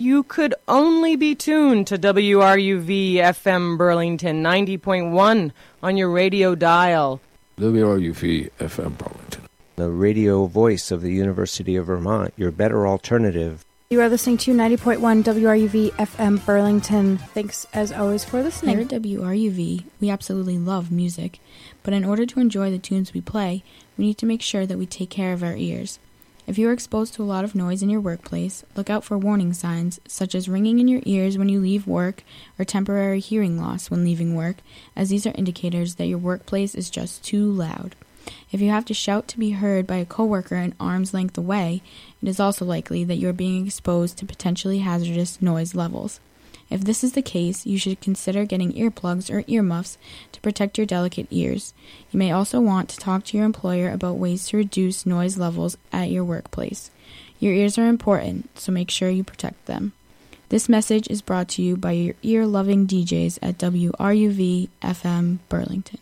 You could only be tuned to WRUV FM Burlington 90.1 on your radio dial. WRUV FM Burlington, the radio voice of the University of Vermont, your better alternative. You are listening to 90.1 WRUV FM Burlington. Thanks, as always, for listening. Here at WRUV, we absolutely love music, but in order to enjoy the tunes we play, we need to make sure that we take care of our ears. If you are exposed to a lot of noise in your workplace, look out for warning signs, such as ringing in your ears when you leave work or temporary hearing loss when leaving work, as these are indicators that your workplace is just too loud. If you have to shout to be heard by a coworker an arm's length away, it is also likely that you are being exposed to potentially hazardous noise levels. If this is the case, you should consider getting earplugs or earmuffs to protect your delicate ears. You may also want to talk to your employer about ways to reduce noise levels at your workplace. Your ears are important, so make sure you protect them. This message is brought to you by your ear-loving DJs at WRUV FM Burlington.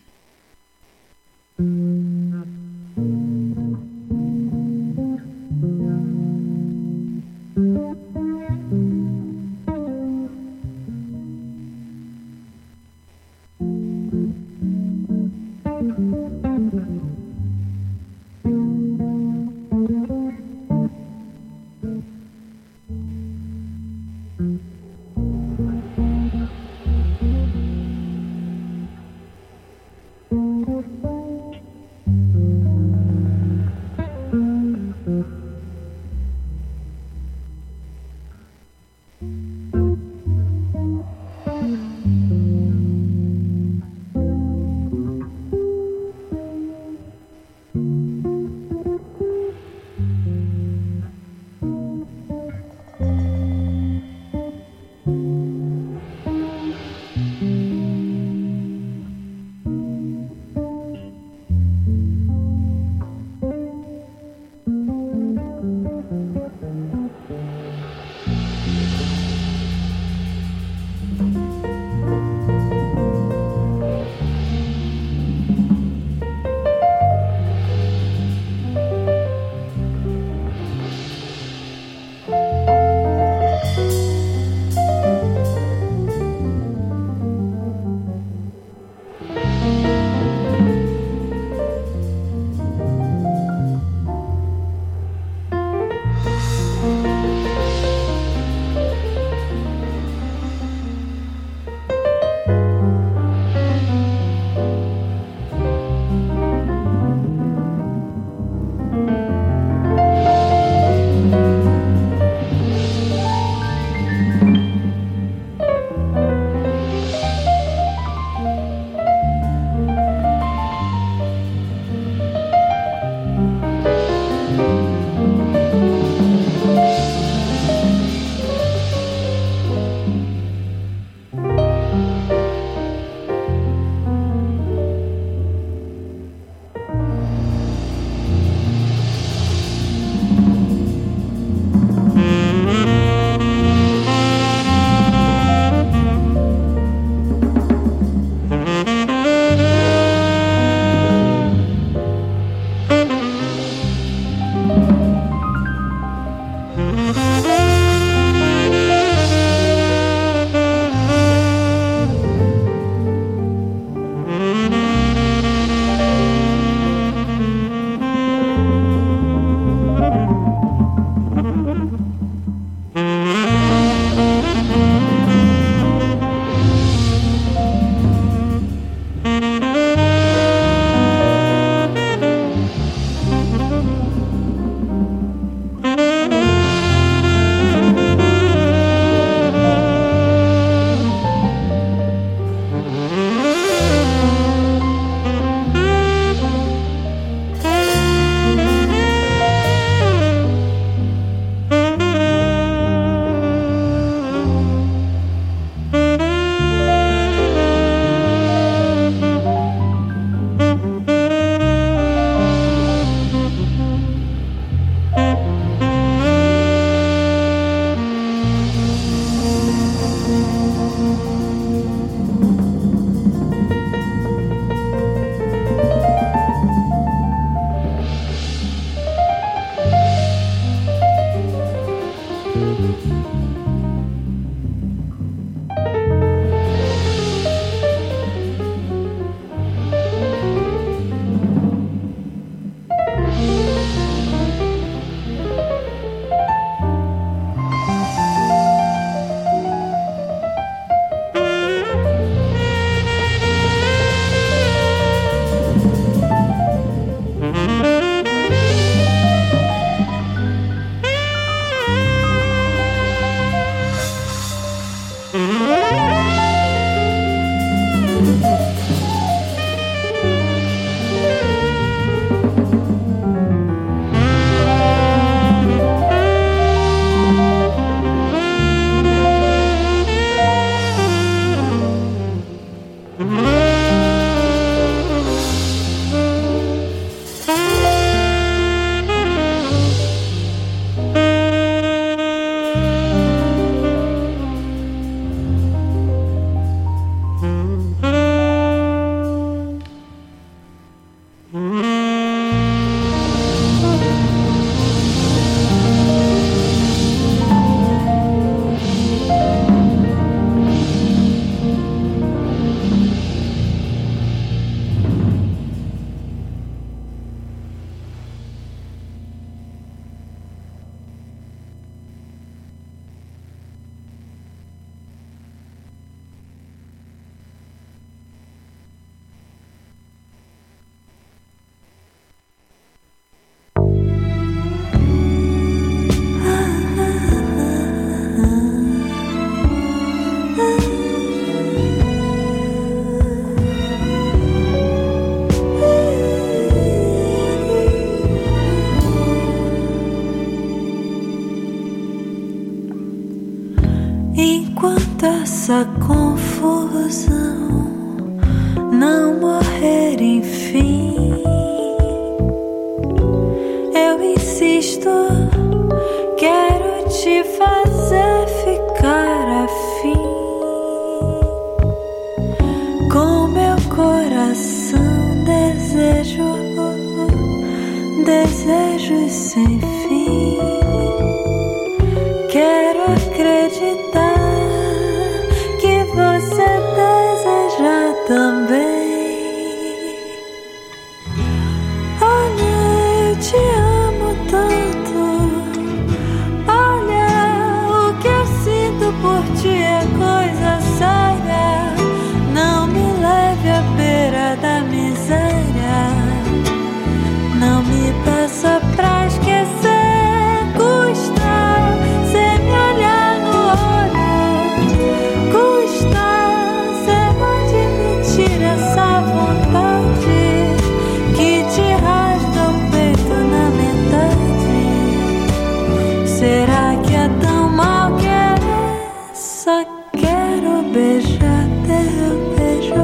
essa confusão não morrer enfim. Eu insisto, quero te fazer ficar afim. Com meu coração desejos sem fim. Quero acreditar que você deseja também. Olha, eu te amo tanto. Olha, o que eu sinto por ti é coisa séria. Não me leve à beira da miséria. Não me peça pra esquecer. Custa cê me olhar no olho. Custa cê admitir essa vontade que te rasga o peito na metade. Será que é tão mal querer? Só quero beijar teu beijo,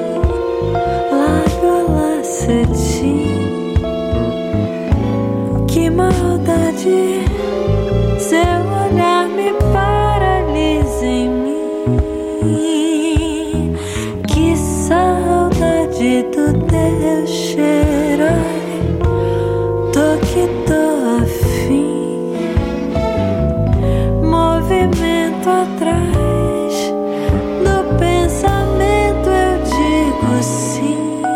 lábio a cetim. Que maldade, seu olhar me paralisa em mim. Que saudade do teu cheiro. Tô que tô afim. Movimento atrás do pensamento, eu digo sim.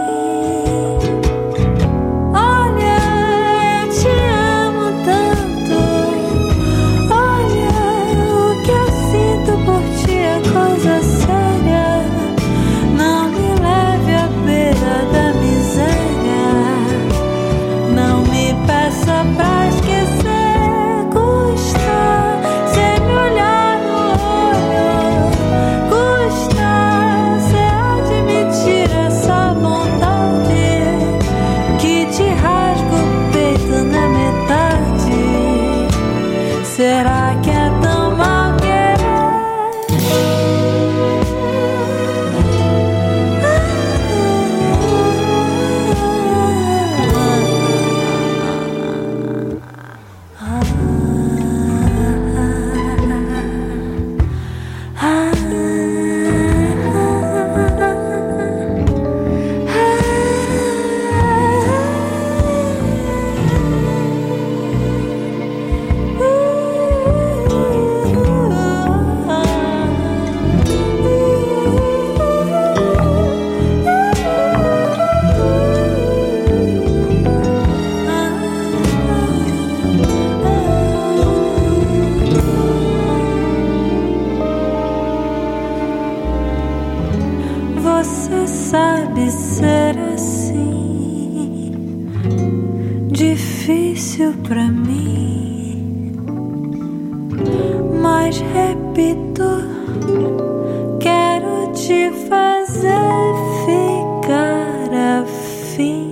Será que é tão mal querer? Você sabe ser assim, difícil pra mim, mas repito, quero te fazer ficar afim.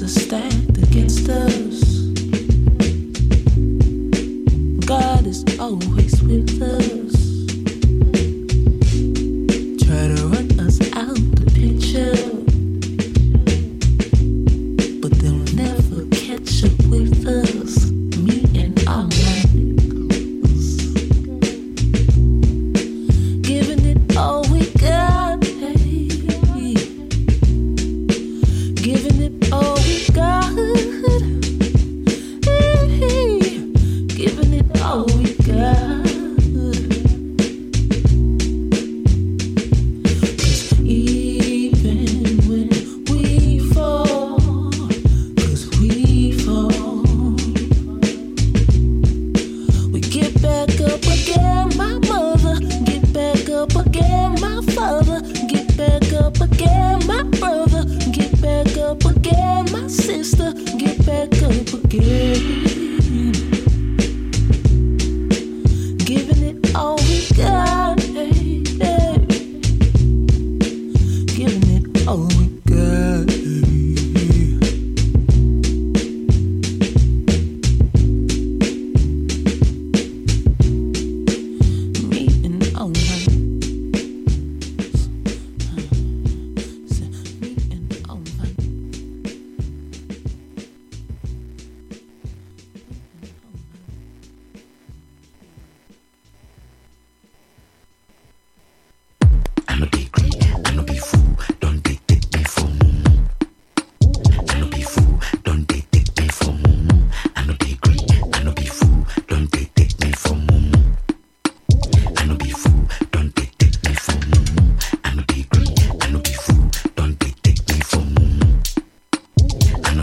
are stacked against us. God is always with us.